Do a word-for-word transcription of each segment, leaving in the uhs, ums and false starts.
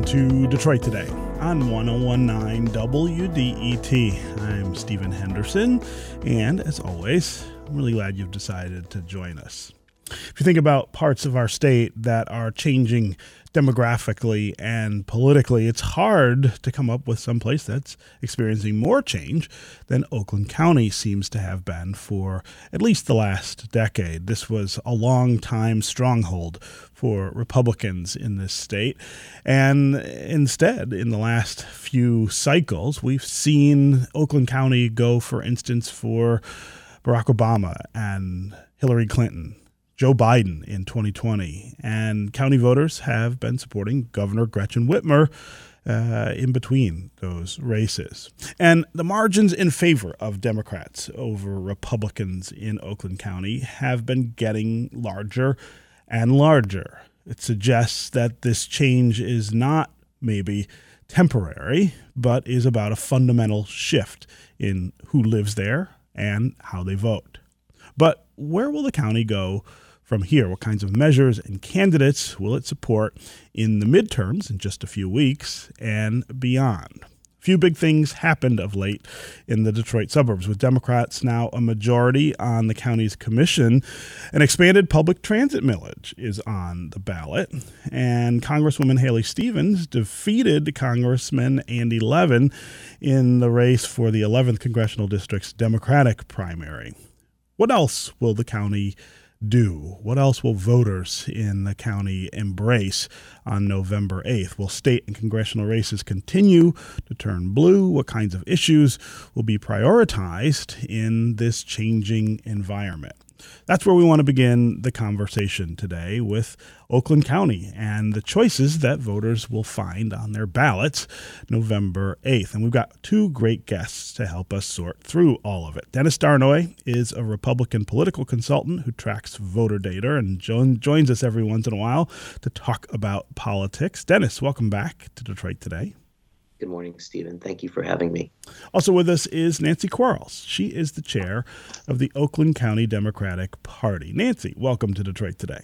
to Detroit Today on one oh one point nine W D E T. I'm Stephen Henderson, and as always, I'm really glad you've decided to join us. If you think about parts of our state that are changing demographically and politically, it's hard to come up with some place that's experiencing more change than Oakland County seems to have been for at least the last decade. This was a long-time stronghold for Republicans in this state. And instead, in the last few cycles, we've seen Oakland County go, for instance, for Barack Obama and Hillary Clinton, Joe Biden in twenty twenty, and county voters have been supporting Governor Gretchen Whitmer uh, in between those races. And the margins in favor of Democrats over Republicans in Oakland County have been getting larger and larger. It suggests that this change is not maybe temporary, but is about a fundamental shift in who lives there and how they vote. But where will the county go from here? What kinds of measures and candidates will it support in the midterms in just a few weeks and beyond? A few big things happened of late in the Detroit suburbs, with Democrats now a majority on the county's commission. An expanded public transit millage is on the ballot, and Congresswoman Haley Stevens defeated Congressman Andy Levin in the race for the eleventh Congressional District's Democratic primary. What else will the county do? What else will voters in the county embrace on November eighth? Will state and congressional races continue to turn blue? What kinds of issues will be prioritized in this changing environment? That's where we want to begin the conversation today, with Oakland County and the choices that voters will find on their ballots November eighth. And we've got two great guests to help us sort through all of it. Dennis Darnoy is a Republican political consultant who tracks voter data and jo- joins us every once in a while to talk about politics. Dennis, welcome back to Detroit Today. Good morning, Stephen. Thank you for having me. Also with us is Nancy Quarles. She is the chair of the Oakland County Democratic Party. Nancy, welcome to Detroit Today.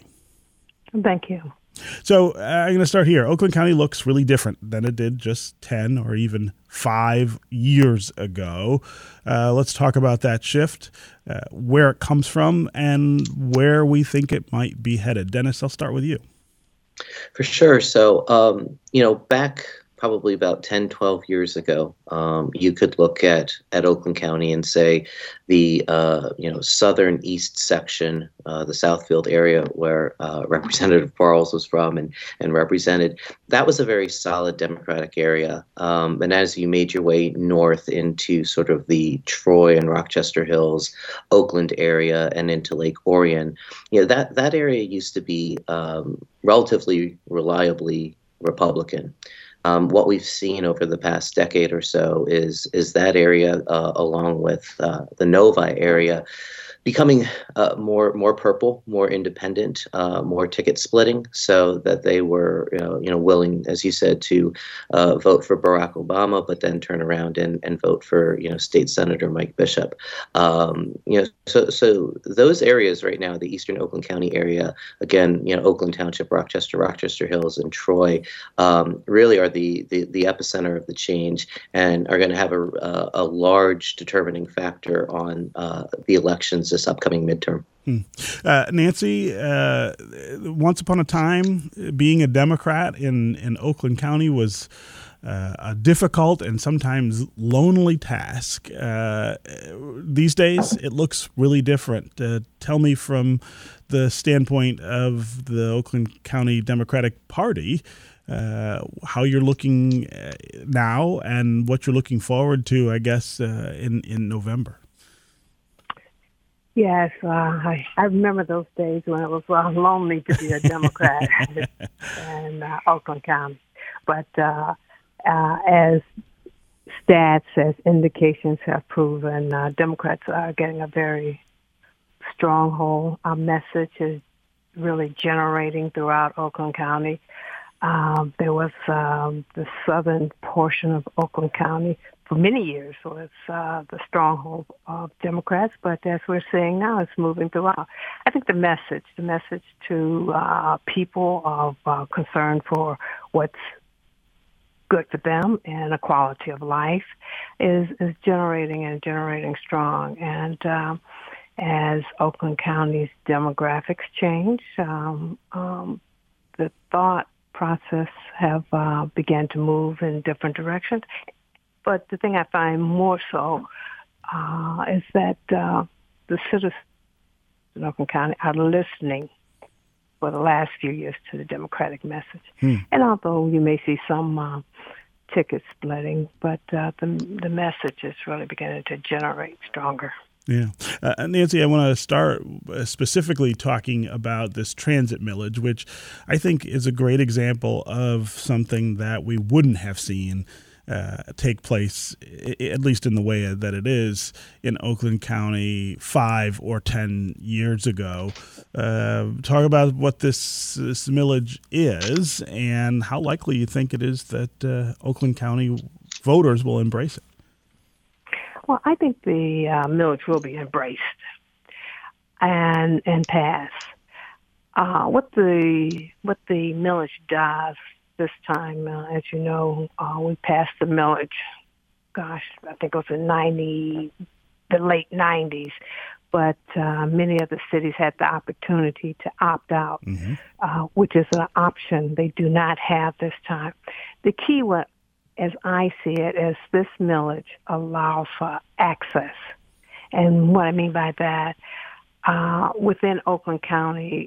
Thank you. So uh, I'm going to start here. Oakland County looks really different than it did just ten or even five years ago. Uh, let's talk about that shift, uh, where it comes from, and where we think it might be headed. Dennis, I'll start with you. For sure. So, um, you know, back probably about ten, twelve years ago, um, you could look at, at Oakland County and say the, uh, you know, southern east section, uh, the Southfield area where uh, Representative Quarles was from and, and represented, that was a very solid Democratic area. Um, and as you made your way north into sort of the Troy and Rochester Hills, Oakland area, and into Lake Orion, you know, that, that area used to be um, relatively reliably Republican. Um, what we've seen over the past decade or so is is that area, uh, along with uh, the Novi area, becoming uh, more more purple, more independent, uh, more ticket splitting, so that they were you know, you know willing, as you said, to uh, vote for Barack Obama, but then turn around and, and vote for you know State Senator Mike Bishop. Um, you know, so so those areas right now, the Eastern Oakland County area, again, you know, Oakland Township, Rochester, Rochester Hills, and Troy, um, really are the, the the epicenter of the change, and are going to have a, a a large determining factor on uh, the elections this upcoming midterm. Hmm. Uh, Nancy, uh, once upon a time, being a Democrat in, in Oakland County was uh, a difficult and sometimes lonely task. Uh, these days, it looks really different. Uh, tell me, from the standpoint of the Oakland County Democratic Party, uh, how you're looking now and what you're looking forward to, I guess, uh, in, in November. Yes, uh, I, I remember those days when it was uh, lonely to be a Democrat in uh, Oakland County. But uh, uh, as stats, as indications have proven, uh, Democrats are getting a very stronghold. Our message is really generating throughout Oakland County. Um, there was um, the southern portion of Oakland County for many years was uh, the stronghold of Democrats, but as we're seeing now, it's moving throughout. I think the message, the message to uh, people of uh, concern for what's good for them and a quality of life is is generating and generating strong. And um, as Oakland County's demographics change, um, um, the thought process have uh, began to move in different directions. But the thing I find more so uh, is that uh, the citizens in Oakland County are listening for the last few years to the Democratic message. Hmm. And although you may see some uh, ticket splitting, but uh, the the message is really beginning to generate stronger. Yeah. Uh, Nancy, I want to start specifically talking about this transit millage, which I think is a great example of something that we wouldn't have seen uh, take place, at least in the way that it is, in Oakland County five or ten years ago. Uh, talk about what this, this millage is and how likely you think it is that uh, Oakland County voters will embrace it. Well, I think the uh, millage will be embraced and and pass. Uh, what the what the millage does this time, uh, as you know, uh, we passed the millage. Gosh, I think it was in ninety, the late nineties. But uh, many of the cities had the opportunity to opt out, mm-hmm. uh, which is an option they do not have this time. The key was, as I see it, is this millage allows for access. And what I mean by that, uh, within Oakland County,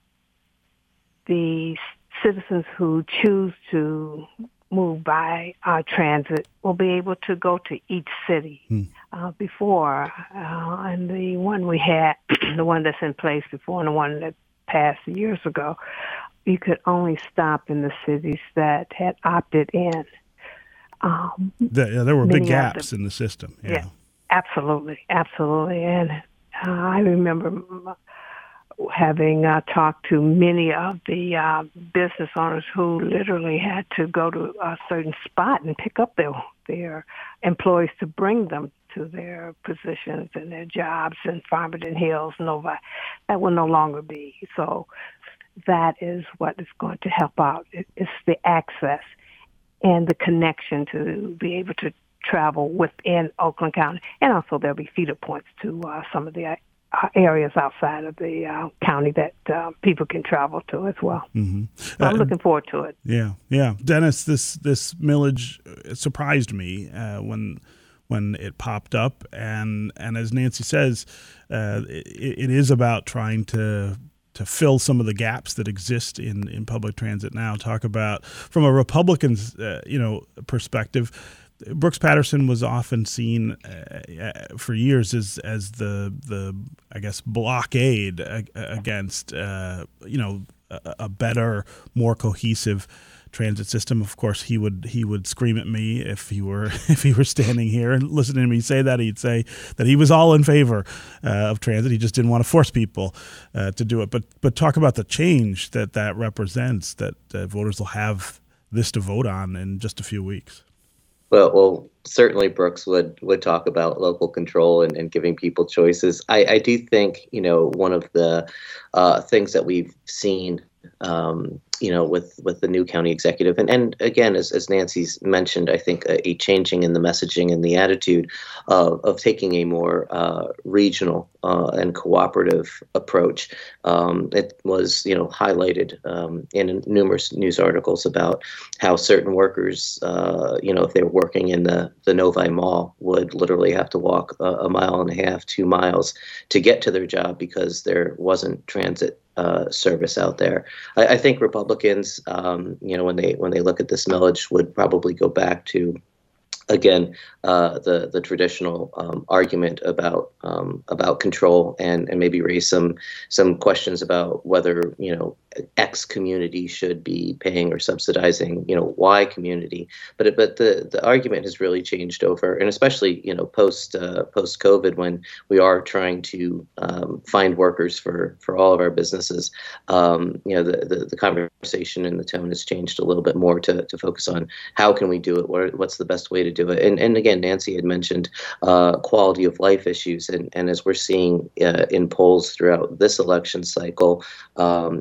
the citizens who choose to move by uh, transit will be able to go to each city. Hmm. Uh, before, uh, and the one we had, the one that's in place before and the one that passed years ago, you could only stop in the cities that had opted in. Um, the, yeah, there were big gaps the, in the system. Yeah. yeah, absolutely, absolutely. And uh, I remember having uh, talked to many of the uh, business owners who literally had to go to a certain spot and pick up their their employees to bring them to their positions and their jobs in Farmington Hills, Novi. That will no longer be. So that is what is going to help out. It, it's the access and the connection to be able to travel within Oakland County. And also there'll be feeder points to uh, some of the uh, areas outside of the uh, county that uh, people can travel to as well. Mm-hmm. So I'm uh, looking forward to it. Yeah, yeah. Dennis, this this millage surprised me uh, when when it popped up. And, and as Nancy says, uh, it, it is about trying to to fill some of the gaps that exist in, in public transit now. Talk about, from a Republican's uh, you know perspective, Brooks Patterson was often seen uh, for years as as the the I guess blockade against uh, you know a, a better, more cohesive transit system. Of course, he would he would scream at me if he were if he were standing here and listening to me say that. He'd say that he was all in favor uh, of transit. He just didn't want to force people uh, to do it. But but talk about the change that that represents. That uh, voters will have this to vote on in just a few weeks. Well, well, certainly Brooks would, would talk about local control and, and giving people choices. I, I do think, you know, one of the uh, things that we've seen, um, you know, with, with the new county executive, and, and again, as, as Nancy's mentioned, I think a, a changing in the messaging and the attitude of, of taking a more uh, regional uh, and cooperative approach. Um, it was, you know, highlighted um, in numerous news articles about how certain workers, uh, you know, if they were working in the, the Novi Mall, would literally have to walk a, a mile and a half, two miles to get to their job because there wasn't transit Uh, service out there. I, I think Republicans, um, you know, when they when they look at this millage, would probably go back to, again, uh, the the traditional um, argument about um, about control and, and maybe raise some some questions about whether, you know, X community should be paying or subsidizing, you know, Y community. But it, but the, the argument has really changed over, and especially, you know, post uh, post COVID, when we are trying to um, find workers for, for all of our businesses. Um, you know, the, the the conversation and the tone has changed a little bit more to to focus on how can we do it, what what's the best way to do it. And and again, Nancy had mentioned uh, quality of life issues, and and as we're seeing uh, in polls throughout this election cycle, um,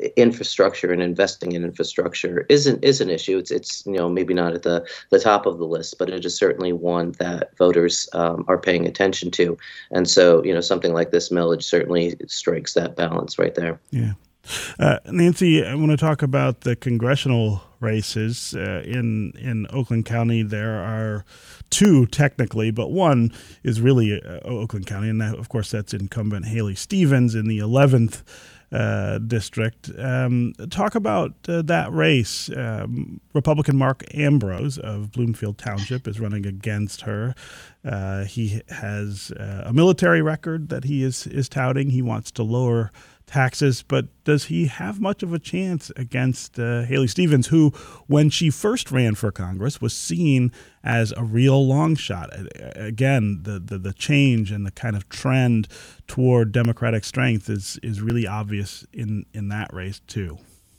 infrastructure and investing in infrastructure isn't is an issue. It's it's you know maybe not at the, the top of the list, but it is certainly one that voters um, are paying attention to. And so you know something like this millage certainly strikes that balance right there. Yeah. Uh, Nancy, I want to talk about the congressional races uh, in in Oakland County. There are two technically, but one is really uh, Oakland County, and that, of course that's incumbent Haley Stevens in the eleventh uh, district. Um, talk about uh, that race. Um, Republican Mark Ambrose of Bloomfield Township is running against her. Uh, he has uh, a military record that he is is touting. He wants to lower taxes, but does he have much of a chance against uh, Haley Stevens, who, when she first ran for Congress, was seen as a real long shot? Again, the, the, the change and the kind of trend toward Democratic strength is is really obvious in, in that race, too.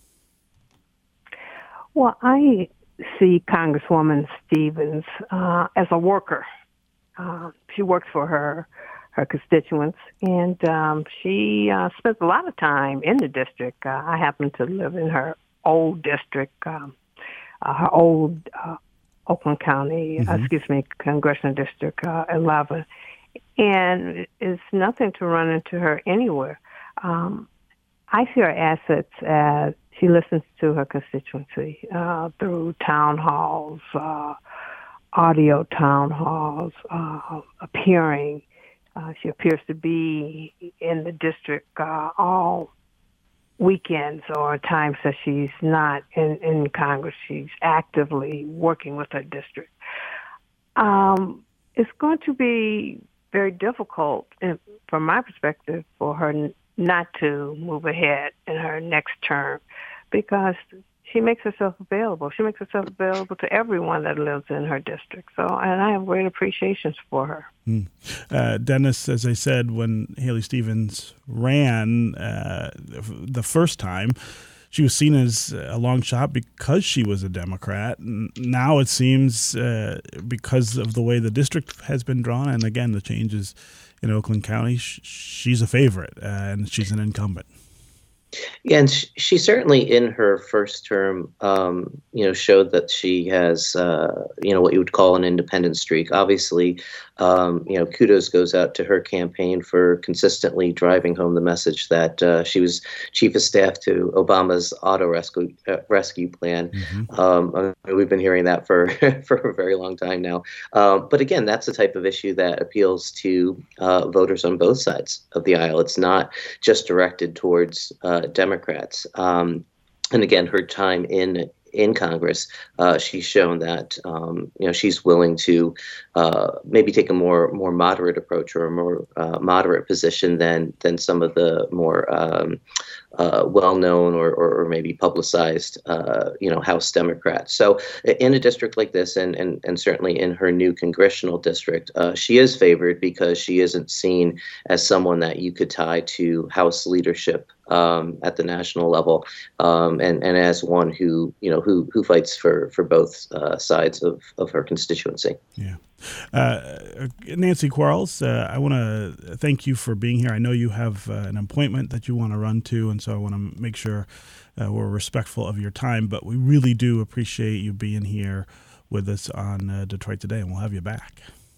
Well, I see Congresswoman Stevens uh, as a worker. Uh, she works for her her constituents, and um, she uh, spends a lot of time in the district. Uh, I happen to live in her old district, um, uh, her old uh, Oakland County, mm-hmm. uh, excuse me, Congressional District uh, eleven, and it's nothing to run into her anywhere. Um, I see her assets as she listens to her constituency uh, through town halls, uh, audio town halls, uh, appearing. Uh, she appears to be in the district uh, all weekends or times that she's not in, in Congress. She's actively working with her district. Um, it's going to be very difficult, in, from my perspective, for her n- not to move ahead in her next term, because she makes herself available. She makes herself available to everyone that lives in her district. So, and I have great appreciation for her. Mm. Uh, Dennis, as I said, when Haley Stevens ran uh, the first time, she was seen as a long shot because she was a Democrat. And now it seems uh, because of the way the district has been drawn, and again, the changes in Oakland County, sh- she's a favorite uh, and she's an incumbent. Yeah, and she, she certainly, in her first term, um, you know, showed that she has, uh, you know, what you would call an independent streak. Obviously, um, you know, kudos goes out to her campaign for consistently driving home the message that uh, she was chief of staff to Obama's auto rescue uh, rescue plan. Mm-hmm. Um, we've been hearing that for for a very long time now. Uh, but again, that's the type of issue that appeals to uh, voters on both sides of the aisle. It's not just directed towards uh, Democrats. Um, and again, her time in in Congress, uh, she's shown that um, you know she's willing to uh, maybe take a more more moderate approach or a more uh, moderate position than than some of the more um, uh, well-known or, or, or maybe publicized uh, you know House Democrats. So in a district like this, and and, and certainly in her new congressional district, uh, she is favored because she isn't seen as someone that you could tie to House leadership Um, at the national level, um, and and as one who you know who who fights for for both uh, sides of, of her constituency. Yeah, uh, Nancy Quarles, uh, I want to thank you for being here. I know you have uh, an appointment that you want to run to, and so I want to make sure uh, we're respectful of your time. But we really do appreciate you being here with us on uh, Detroit Today, and we'll have you back.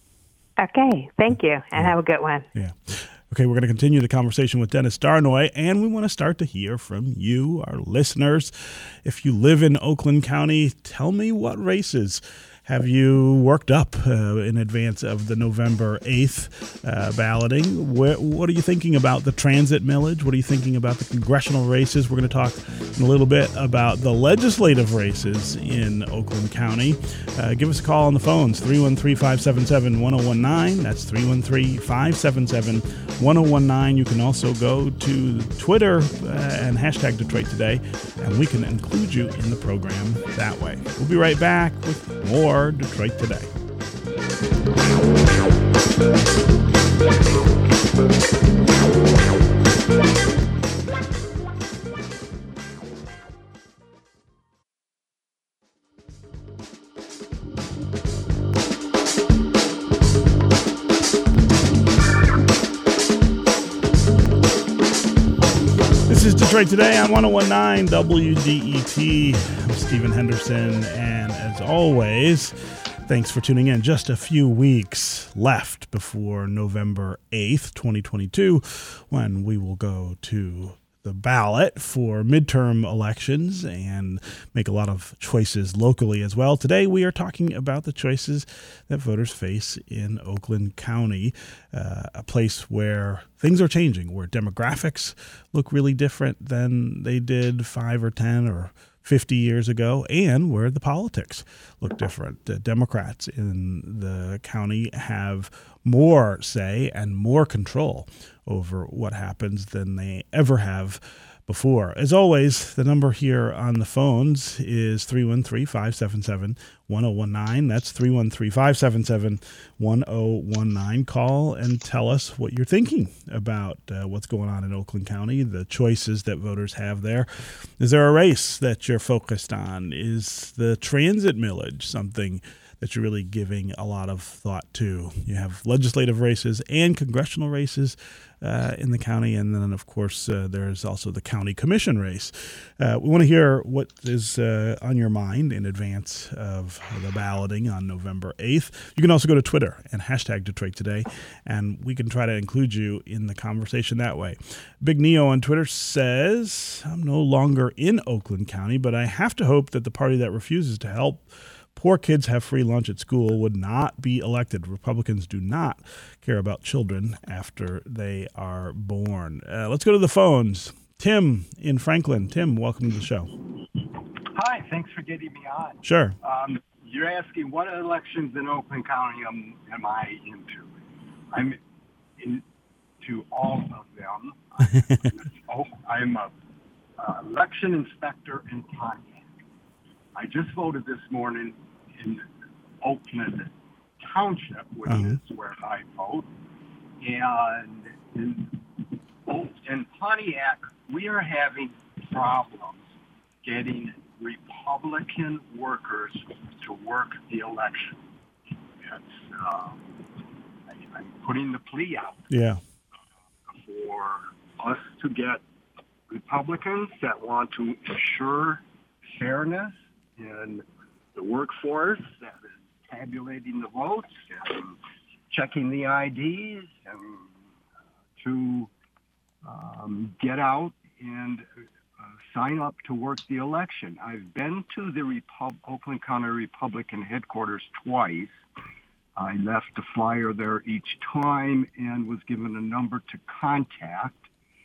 Okay, thank you, and have a good one. Yeah. Okay, we're going to continue the conversation with Dennis Darnoy, and we want to start to hear from you, our listeners. If you live in Oakland County, tell me what races have you worked up uh, in advance of the November eighth uh, balloting? Where, what are you thinking about the transit millage? What are you thinking about the congressional races? We're going to talk in a little bit about the legislative races in Oakland County. Uh, give us a call on the phones, three one three, five seven seven, one oh one nine. That's three one three, five seven seven, one oh one nine. You can also go to Twitter uh, and hashtag Detroit Today, and we can include you in the program that way. We'll be right back with more Detroit Today. Detroit Today on one oh one point nine W D E T. I'm Stephen Henderson, and as always, thanks for tuning in. Just a few weeks left before November eighth, twenty twenty-two, when we will go to the ballot for midterm elections and make a lot of choices locally as well. Today, we are talking about the choices that voters face in Oakland County, uh, a place where things are changing, where demographics look really different than they did five or ten or fifty years ago, and where the politics look different. The Democrats in the county have more say and more control over what happens than they ever have before. As always, the number here on the phones is three one three, five seven seven, one oh one nine. That's three one three, five seven seven, one oh one nine. Call and tell us what you're thinking about uh, what's going on in Oakland County, the choices that voters have there. Is there a race that you're focused on? Is the transit millage something that you're really giving a lot of thought to? You have legislative races and congressional races uh, in the county, and then, of course, uh, there's also the county commission race. Uh, we want to hear what is uh, on your mind in advance of the balloting on November eighth. You can also go to Twitter and hashtag Detroit Today, and we can try to include you in the conversation that way. Big Neo on Twitter says, I'm no longer in Oakland County, but I have to hope that the party that refuses to help poor kids have free lunch at school would not be elected. Republicans do not care about children after they are born. Uh, let's go to the phones. Tim in Franklin. Tim, welcome to the show. Hi, thanks for getting me on. Sure. Um, you're asking what elections in Oakland County am, am I into? I'm into all of them. I'm, I'm a uh, election inspector in Pontiac. I just voted this morning in Oakland Township, which uh-huh. is where I vote. And in, in Pontiac, we are having problems getting Republican workers to work the election. It's, uh, I, I'm putting the plea out yeah. for us to get Republicans that want to ensure fairness in the workforce, that is tabulating the votes and checking the I Ds, and to um, get out and uh, sign up to work the election. I've been to the Repub- Oakland County Republican headquarters twice. I left a flyer there each time and was given a number to contact.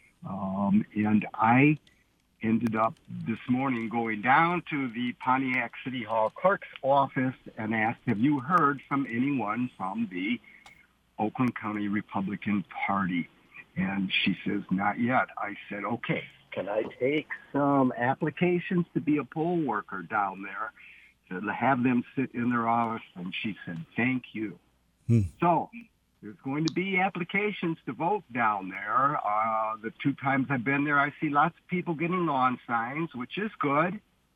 Um, and I ended up this morning going down to the Pontiac City Hall clerk's office and asked, have you heard from anyone from the Oakland County Republican Party? And she says, not yet. I said, okay, can I take some applications to be a poll worker down there, to have them sit in their office? And she said, thank you. Hmm. So there's going to be applications to vote down there. Uh, the two times I've been there, I see lots of people getting lawn signs, which is good.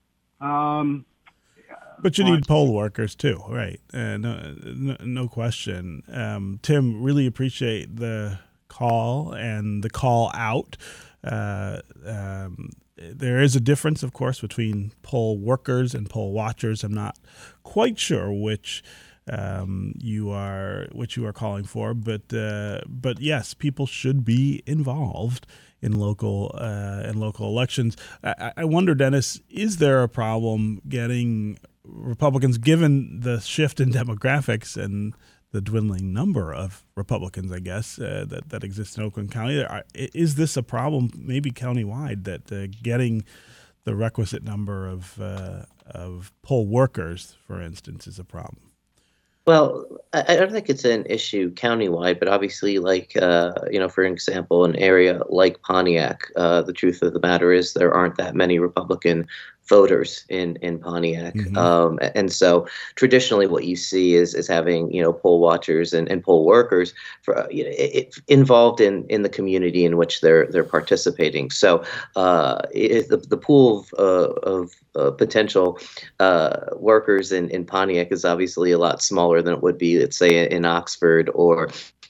Um, but you but, need poll workers too, right? Uh, no, no, no question. Um, Tim, really appreciate the call and the call out. Uh, um, there is a difference, of course, between poll workers and poll watchers. I'm not quite sure which um, you are, which you are calling for, but uh, but yes, people should be involved in local uh, in local elections. I, I wonder, Dennis, is there a problem getting Republicans, given the shift in demographics and the dwindling number of Republicans, I guess, uh, that, that exists in Oakland County? Are, is this a problem maybe countywide, that uh, getting the requisite number of uh, of poll workers, for instance, is a problem? Well, I don't think it's an issue countywide, but obviously, like, uh, you know, for example, an area like Pontiac, uh, the truth of the matter is there aren't that many Republican voters in, in Pontiac. Mm-hmm. Um, and so traditionally what you see is is having, you know, poll watchers and, and poll workers for, uh, you know, it, it involved in, in the community in which they're they're participating. So uh, it, the, the pool of, uh, of uh, potential uh, workers in, in Pontiac is obviously a lot smaller than it would be, let's say, in Oxford or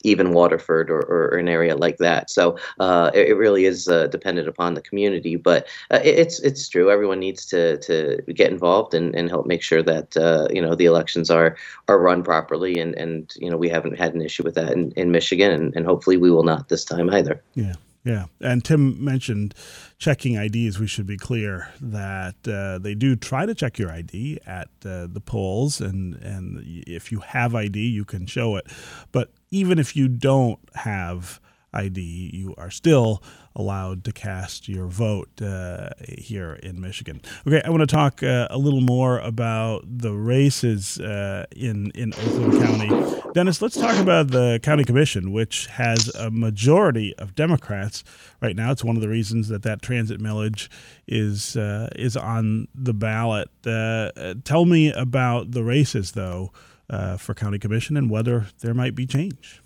even Waterford or, or an area like that. So uh, it, it really is uh, dependent upon the community. But uh, it, it's it's true. Everyone needs to to get involved and, and help make sure that uh, you know the elections are are run properly. And, and you know we haven't had an issue with that in, in Michigan, and, and hopefully we will not this time either. Yeah. Yeah. And Tim mentioned checking I Ds. We should be clear that uh, they do try to check your I D at uh, the polls. And, and if you have I D, you can show it. But even if you don't have I D, you are still allowed to cast your vote uh, here in Michigan. Okay, I want to talk uh, a little more about the races uh, in, in Oakland County. Dennis, let's talk about the county commission, which has a majority of Democrats right now. It's one of the reasons that that transit millage is uh, is on the ballot. Uh, tell me about the races, though, uh, for county commission and whether there might be change.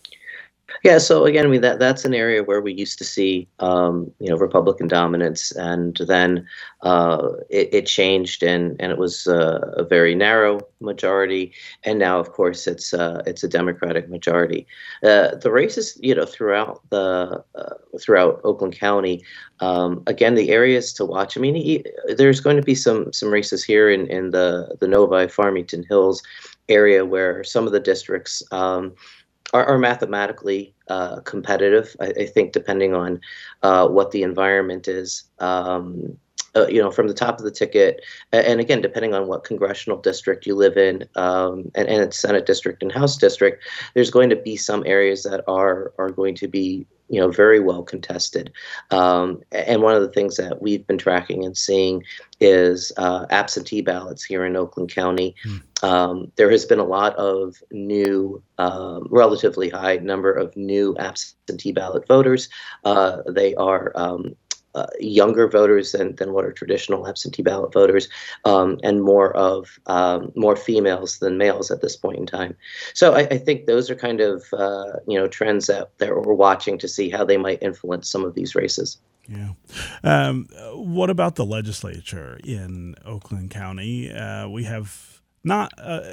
Yeah, so again, I mean that that's an area where we used to see, um, you know, Republican dominance, and then uh, it, it changed, and and it was uh, a very narrow majority, and now, of course, it's uh, it's a Democratic majority. Uh, the races, you know, throughout the uh, throughout Oakland County, um, again, the areas to watch. I mean, there's going to be some some races here in in the the Novi Farmington Hills area where some of the districts. Um, Are, are mathematically uh, competitive, I, I think, depending on uh, what the environment is. Um, uh, you know, from the top of the ticket, and again, depending on what congressional district you live in, um, and, and it's Senate district and House district, there's going to be some areas that are are going to be, you know, very well contested. Um, and one of the things that we've been tracking and seeing is uh, absentee ballots here in Oakland County. Mm. Um, there has been a lot of new, um, relatively high number of new absentee ballot voters. Uh, they are um, uh, younger voters than, than what are traditional absentee ballot voters, um, and more of um, more females than males at this point in time. So I, I think those are kind of uh, you know trends that, that we're watching to see how they might influence some of these races. Yeah. Um, what about the legislature in Oakland County? Uh, we have not uh,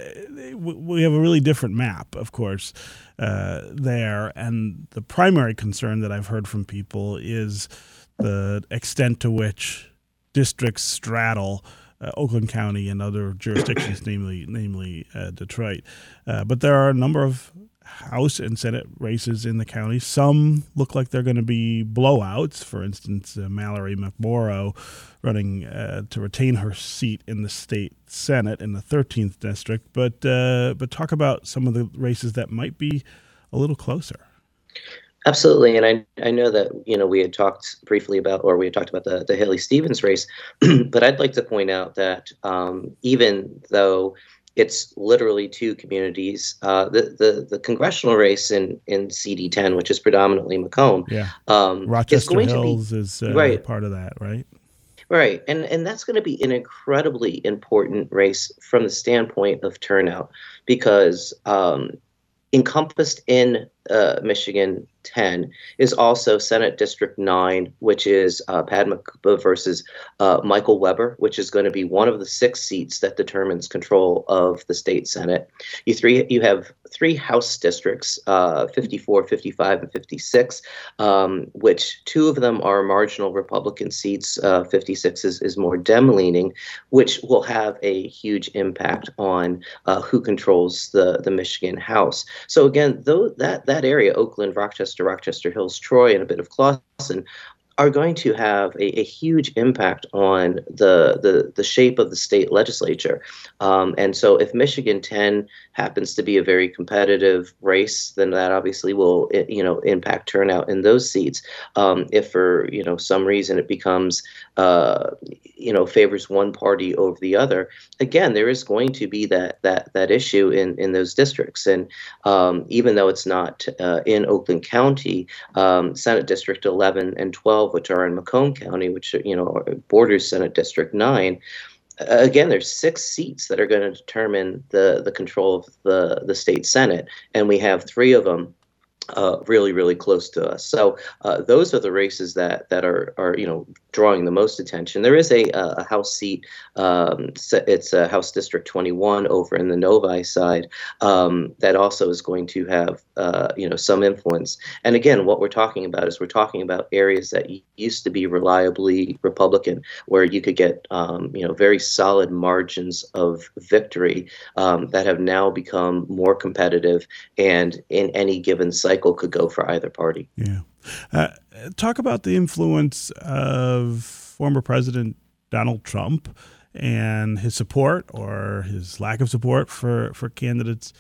we have a really different map, of course, uh, there, and the primary concern that I've heard from people is the extent to which districts straddle uh, Oakland County and other jurisdictions, namely namely uh, Detroit. Uh, but there are a number of House and Senate races in the county. Some look like they're going to be blowouts. For instance, uh, Mallory McMorrow running uh, to retain her seat in the state Senate in the thirteenth district. But uh, but talk about some of the races that might be a little closer. Absolutely, and I I know that you know we had talked briefly about, or we had talked about the the Haley Stevens race, but I'd like to point out that um, even though it's literally two communities. Uh, the, the the congressional race in, in C D ten, which is predominantly Macomb, yeah, um, Rochester is going Hills to be, is uh, right. part of that, right? Right, and and that's going to be an incredibly important race from the standpoint of turnout, because um, encompassed in uh, Michigan ten is also Senate District nine, which is uh, Padma Kupa versus uh, Michael Weber, which is going to be one of the six seats that determines control of the state Senate. You three, you have three House districts, uh, fifty-four, fifty-five, and fifty-six, um, which two of them are marginal Republican seats. Uh, fifty-six is, is more Dem-leaning, which will have a huge impact on uh, who controls the, the Michigan House. So again, though that, that area, Oakland, Rochester, Rochester Hills, Troy, and a bit of Clawson, are going to have a, a huge impact on the, the the shape of the state legislature. Um, and so if Michigan ten happens to be a very competitive race, then that obviously will, you know, impact turnout in those seats. Um, if for, you know, some reason it becomes, uh, you know, favors one party over the other, again, there is going to be that that that issue in, in those districts. And um, even though it's not uh, in Oakland County, um, Senate District eleven and twelve, which are in Macomb County, which, you know, borders Senate District nine. Again, there's six seats that are going to determine the, the control of the, the state Senate, and we have three of them uh, really, really close to us. So uh, those are the races that that are are you know drawing the most attention. There is a, a House seat. Um, it's a House District twenty-one over in the Novi side um, that also is going to have uh, you know some influence. And again, what we're talking about is we're talking about areas that used to be reliably Republican, where you could get um, you know very solid margins of victory um, that have now become more competitive, and in any given cycle could go for either party. Yeah. Uh, talk about the influence of former President Donald Trump and his support or his lack of support for, for candidates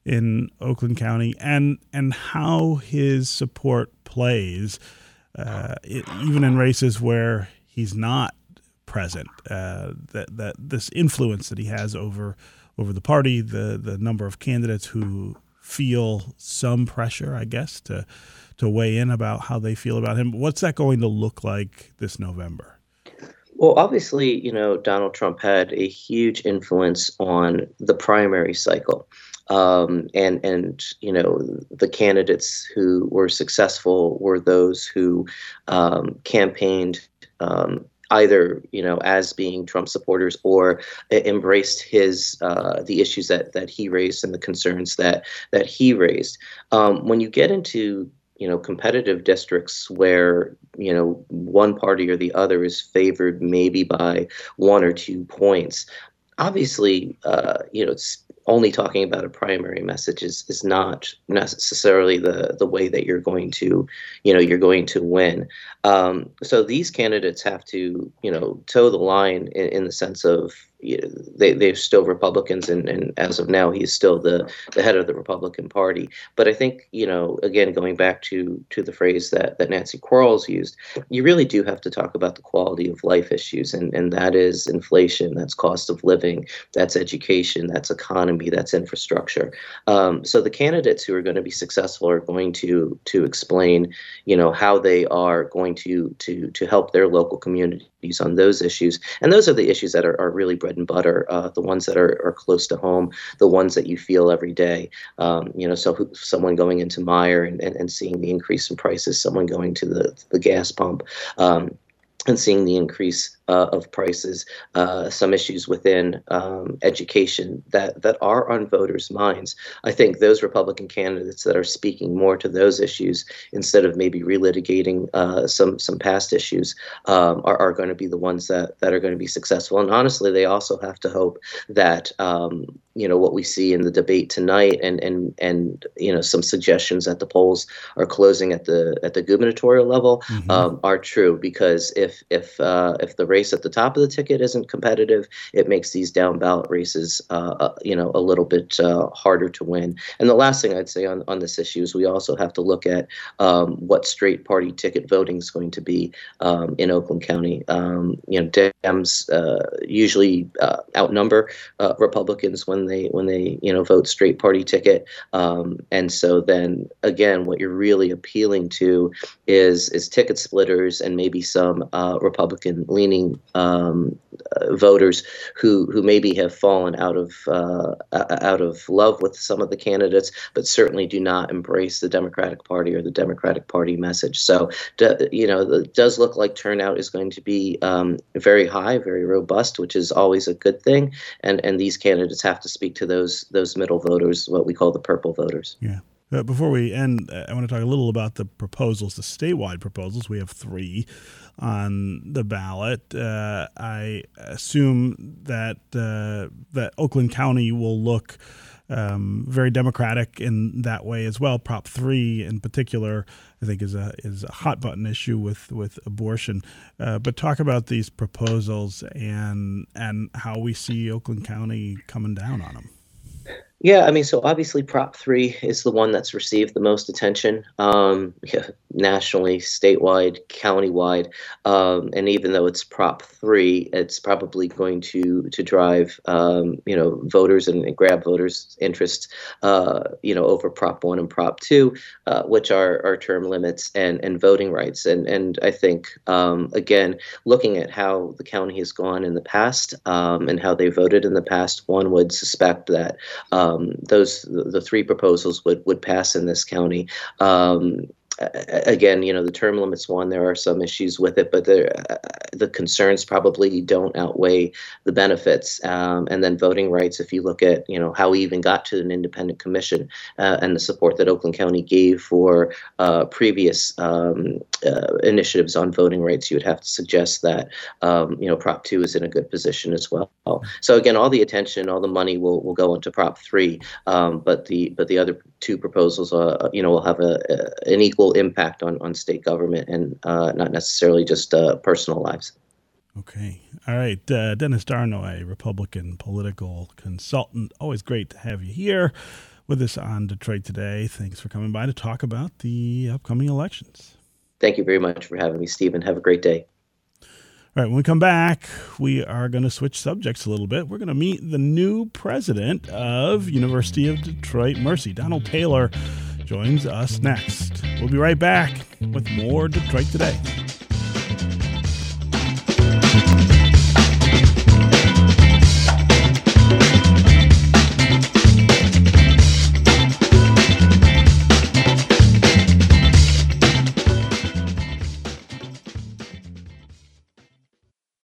in Oakland County, and and how his support plays uh, it, even in races where he's not present. Uh, that that this influence that he has over over the party, the the number of candidates who feel some pressure, I guess, to to weigh in about how they feel about him. What's that going to look like this November? Well, obviously, you know, Donald Trump had a huge influence on the primary cycle. Um, and, and, you know, the candidates who were successful were those who um, campaigned um, either, you know, as being Trump supporters or embraced his uh, the issues that that he raised and the concerns that that he raised. Um, when you get into you know competitive districts where you know one party or the other is favored maybe by one or two points, obviously, uh, you know, it's only talking about a primary message is, is not necessarily the, the way that you're going to, you know, you're going to win. Um, so these candidates have to, you know, toe the line in, in the sense of, you know, they, they're still Republicans, and, and as of now, he's still the, the head of the Republican Party. But I think, you know, again, going back to to the phrase that, that Nancy Quarles used, you really do have to talk about the quality of life issues, and, and that is inflation, that's cost of living, that's education, that's economy, that's infrastructure. Um, so the candidates who are going to be successful are going to to explain, you know, how they are going to to to help their local communities on those issues. And those are the issues that are, are really bread and butter, uh, the ones that are, are close to home, the ones that you feel every day. Um, you know, so who, someone going into Meijer and, and, and seeing the increase in prices, someone going to the, the gas pump, um, and seeing the increase uh, of prices, uh, some issues within um, education that, that are on voters' minds. I think those Republican candidates that are speaking more to those issues instead of maybe relitigating uh, some some past issues um, are, are going to be the ones that, that are going to be successful. And honestly, they also have to hope that um, you know what we see in the debate tonight, and and and you know some suggestions that the polls are closing at the at the gubernatorial level mm-hmm. um, are true, because if if uh, if the race at the top of the ticket isn't competitive, it makes these down ballot races, uh, uh, you know, a little bit uh, harder to win. And the last thing I'd say on, on this issue is we also have to look at um, what straight party ticket voting is going to be um, in Oakland County. Um, you know, Dems uh, usually uh, outnumber uh, Republicans when they when they you know vote straight party ticket. Um, and so then again, what you're really appealing to is is ticket splitters and maybe some uh, Republican leaning um, uh, voters who who maybe have fallen out of uh, out of love with some of the candidates, but certainly do not embrace the Democratic Party or the Democratic Party message. So, you know, it does look like turnout is going to be um, very high, very robust, which is always a good thing. And and these candidates have to speak to those those middle voters, what we call the purple voters. Yeah. Uh, before we end, uh, I want to talk a little about the proposals, the statewide proposals. We have three on the ballot. Uh, I assume that uh, that Oakland County will look um, very Democratic in that way as well. Prop three, in particular, I think is a is a hot button issue with with abortion. Uh, but talk about these proposals and and how we see Oakland County coming down on them. Yeah, I mean, so obviously Prop three is the one that's received the most attention. Um, yeah, nationally, statewide, countywide, um, and even though it's Prop three, it's probably going to to drive um, you know voters and, and grab voters' interests uh, you know over Prop one and Prop two, uh, which are, are term limits and, and voting rights. And and I think um, again, looking at how the county has gone in the past um, and how they voted in the past, one would suspect that um, those the, the three proposals would would pass in this county. Um, Again, you know, the term limits one, there are some issues with it, but the, uh, the concerns probably don't outweigh the benefits. Um, and then voting rights, if you look at, you know, how we even got to an independent commission uh, and the support that Oakland County gave for uh, previous um, uh, initiatives on voting rights, you would have to suggest that, um, you know, Prop two is in a good position as well. So again, all the attention, all the money will, will go into Prop three, um, but the but the other two proposals, uh, you know, will have a, a an equal impact on, on state government and uh, not necessarily just uh, personal lives. Okay. All right. Uh, Dennis Darnoy, Republican political consultant. Always great to have you here with us on Detroit Today. Thanks for coming by to talk about the upcoming elections. Thank you very much for having me, Stephen. Have a great day. All right, when we come back, we are going to switch subjects a little bit. We're going to meet the new president of University of Detroit Mercy. Donald Taylor joins us next. We'll be right back with more Detroit Today.